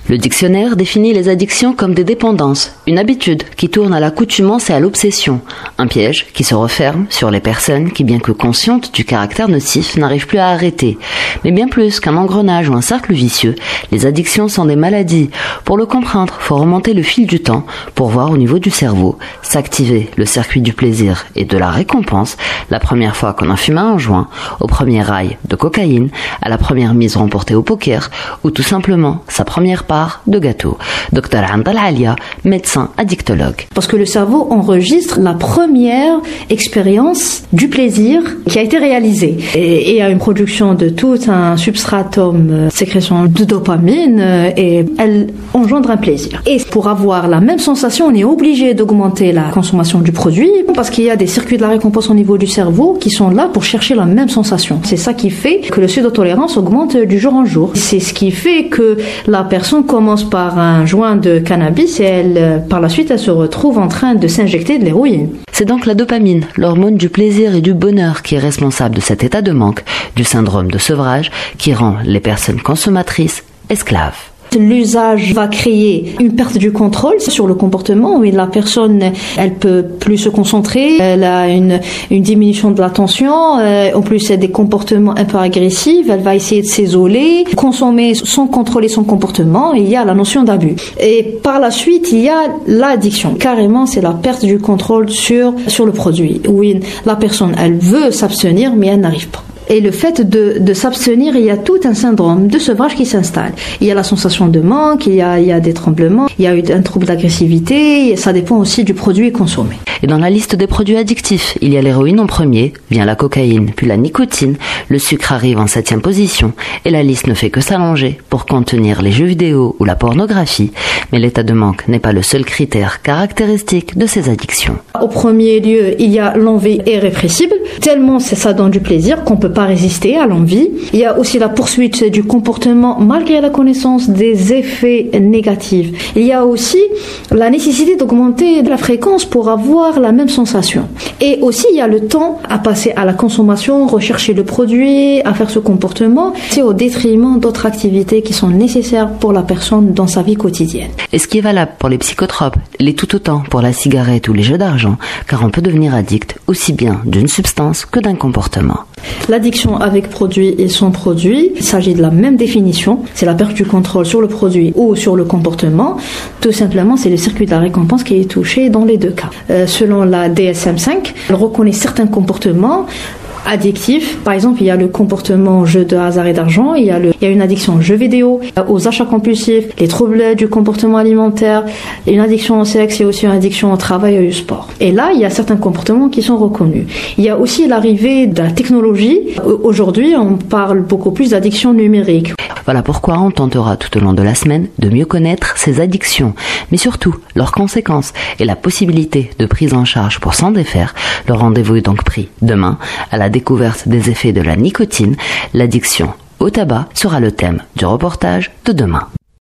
Le dictionnaire définit les addictions comme des dépendances, une habitude qui tourne à l'accoutumance et à l'obsession, un piège qui se referme sur les personnes qui, bien que conscientes du caractère nocif, n'arrivent plus à arrêter. Mais bien plus qu'un engrenage ou un cercle vicieux, les addictions sont des maladies. Pour le comprendre, faut remonter le fil du temps pour voir au niveau du cerveau s'activer le circuit du plaisir et de la récompense la première fois qu'on en fuma un joint, au premier rail de cocaïne, à la première mise remportée au poker ou tout simplement sa première part de gâteau. Dr Andal Alia, médecin addictologue. Parce que le cerveau enregistre la première expérience du plaisir qui a été réalisée. Et il y a une production de tout un substratum, sécrétion de dopamine, et elle engendre un plaisir. Et pour avoir la même sensation, on est obligé d'augmenter la consommation du produit parce qu'il y a des circuits de la récompense au niveau du cerveau qui sont là pour chercher la même sensation. C'est ça qui fait que le seuil de tolérance augmente du jour en jour. C'est ce qui fait que la personne commence par un joint de cannabis et par la suite, elle se retrouve en train de s'injecter de l'héroïne. C'est donc la dopamine, l'hormone du plaisir et du bonheur, qui est responsable de cet état de manque, du syndrome de sevrage, qui rend les personnes consommatrices esclaves. L'usage va créer une perte du contrôle sur le comportement où la personne, elle peut plus se concentrer, elle a une diminution de l'attention, en plus elle a des comportements un peu agressifs, elle va essayer de s'isoler, consommer sans contrôler son comportement, et il y a la notion d'abus. Et par la suite, il y a l'addiction. Carrément, c'est la perte du contrôle sur le produit. Oui, la personne, elle veut s'abstenir, mais elle n'arrive pas. Et le fait de s'abstenir, il y a tout un syndrome de sevrage qui s'installe. Il y a la sensation de manque, il y a des tremblements, il y a un trouble d'agressivité, et ça dépend aussi du produit consommé. Et dans la liste des produits addictifs, il y a l'héroïne en premier, vient la cocaïne, puis la nicotine, le sucre arrive en 7e position, et la liste ne fait que s'allonger pour contenir les jeux vidéo ou la pornographie. Mais l'état de manque n'est pas le seul critère caractéristique de ces addictions. Au premier lieu, il y a l'envie irrépressible, tellement ça donne du plaisir qu'on peut pas résister à l'envie. Il y a aussi la poursuite du comportement malgré la connaissance des effets négatifs. Il y a aussi la nécessité d'augmenter la fréquence pour avoir la même sensation. Et aussi, il y a le temps à passer à la consommation, rechercher le produit, à faire ce comportement. C'est au détriment d'autres activités qui sont nécessaires pour la personne dans sa vie quotidienne. Et ce qui est valable pour les psychotropes, l'est tout autant pour la cigarette ou les jeux d'argent, car on peut devenir addict aussi bien d'une substance que d'un comportement. L'addiction avec produit et sans produit, il s'agit de la même définition. C'est la perte du contrôle sur le produit ou sur le comportement. Tout simplement, c'est le circuit de la récompense qui est touché dans les deux cas. Selon la DSM-5, elle reconnaît certains comportements addictifs. Par exemple, il y a le comportement jeu de hasard et d'argent, il y a une addiction aux jeux vidéo, aux achats compulsifs, les troubles du comportement alimentaire, une addiction au sexe et aussi une addiction au travail et au sport. Et là, il y a certains comportements qui sont reconnus. Il y a aussi l'arrivée de la technologie. Aujourd'hui, on parle beaucoup plus d'addiction numérique. Voilà pourquoi on tentera tout au long de la semaine de mieux connaître ces addictions, mais surtout leurs conséquences et la possibilité de prise en charge pour s'en défaire. Le rendez-vous est donc pris demain à la découverte des effets de la nicotine. L'addiction au tabac sera le thème du reportage de demain.